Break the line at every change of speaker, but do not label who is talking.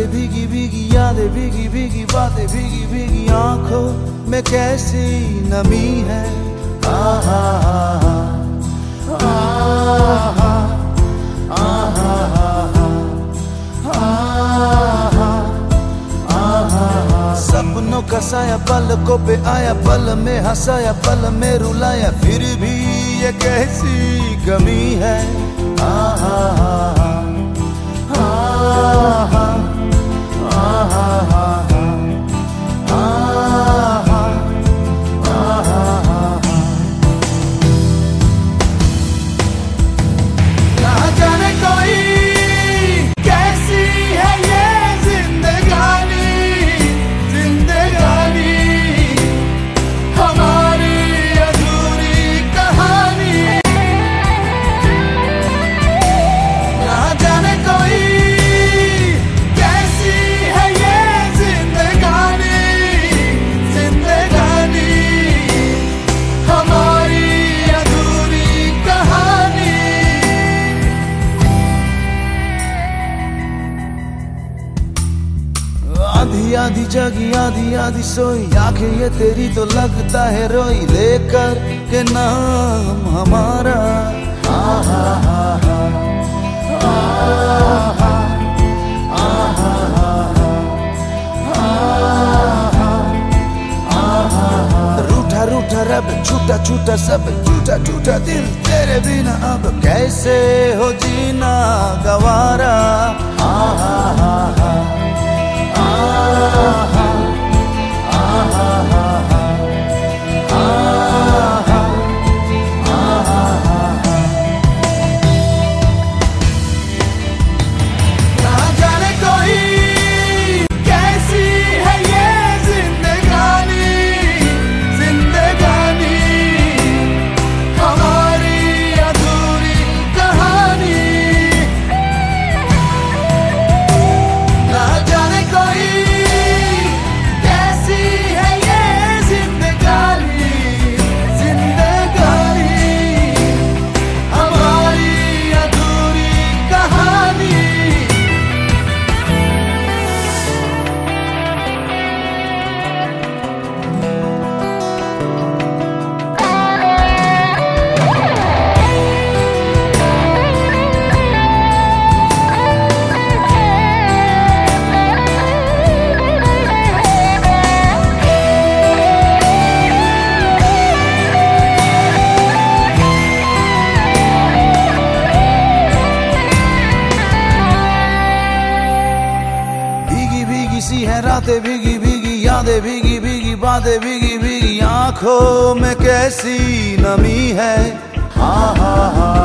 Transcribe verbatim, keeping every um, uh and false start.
रातें भीगी भीगी यादें भीगी भीगी बातें भीगी भीगी आंखों में कैसी नमी है। आहा आहा आहा आहा आहा। सपनों का साया पलकों पे आया, पल में हंसाया पल में रुलाया, फिर भी ये कैसी कमी है। आहा आहा आहा आहा आहा। ना जाने कोई कैसी है ये जिंदगानी, जिंदगानी हमारी अधूरी कहानी। ना जाने कोई कैसी है ये जिंदगानी, जिंदगानी हमारी अधूरी कहानी। आधी आधी जगी आधी आधी सोई, आंखें ये तेरी तो लगता है रोई, लेकर के नाम हमारा। आहा आहा आहा आहा। रूठा रूठा रब, छूटा छूटा सब, टूटा टूटा दिल तेरे बिना अब कैसे हो जीना गवारा। आहा आहा आहा आहा आहा आहा। ना जाने कोई कैसी है ये जिंदगानी, जिंदगानी हमारी अधूरी कहानी। ना जाने कोई कैसी है ये जिंदगानी, जिंदगानी हमारी अधूरी कहानी। भीगी भीगी सी है रातें भीगी भीगी यादें भीगी भीगी बातें भीगी भीगी आंखों में कैसी नमी है। हा हा हा।